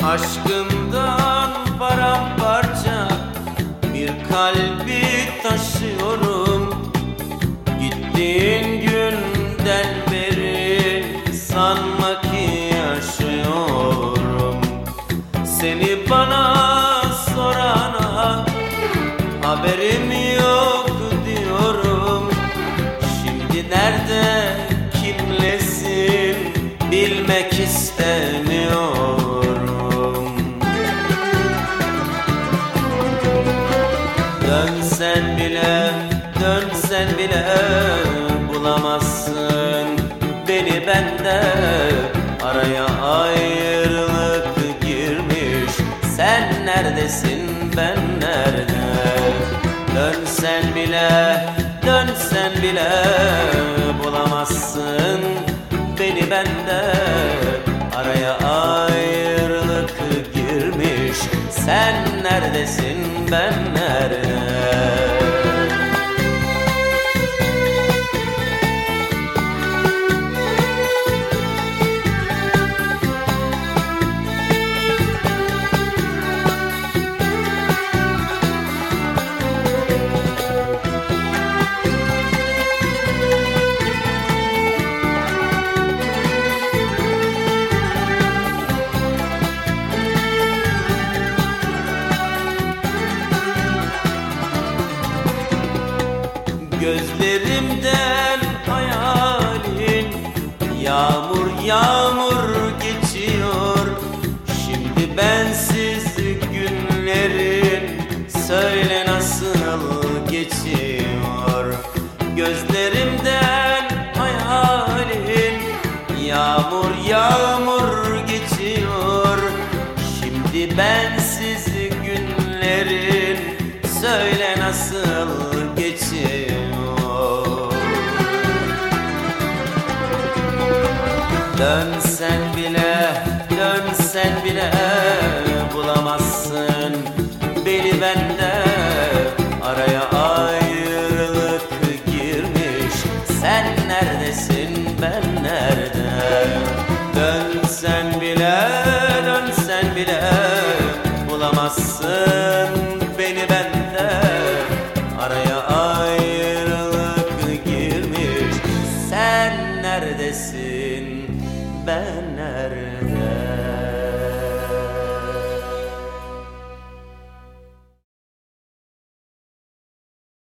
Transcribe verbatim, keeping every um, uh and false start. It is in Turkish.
Aşkımdan paramparça bir kalbi taşıyorum. Gittiğin günden beri sanma ki yaşıyorum. Seni bana sorana haberim yok diyorum. Şimdi nerede, kimlesin bilmek istemiyorum. Dönsen bile, dönsen bile bulamazsın beni bende. Araya ayrılık girmiş, sen neredesin, ben nerede? Dönsen bile, dönsen bile bulamazsın beni bende. Araya ayrılık girmiş, sen neredesin, ben nerede? Gözlerimden hayalin yağmur yağmur geçiyor. Şimdi bensiz günlerin söyle nasıl geçiyor. Gözlerimden hayalin yağmur yağmur geçiyor. Şimdi bensiz günlerin söyle nasıl geçiyor. Dönsen bile, dönsen bile bulamazsın beni bende. Araya ayrılık girmiş, sen neredesin, ben nerede? Dönsen bile, dönsen bile bulamazsın beni bende. Araya ayrılık girmiş, sen neredesin, ben nerede?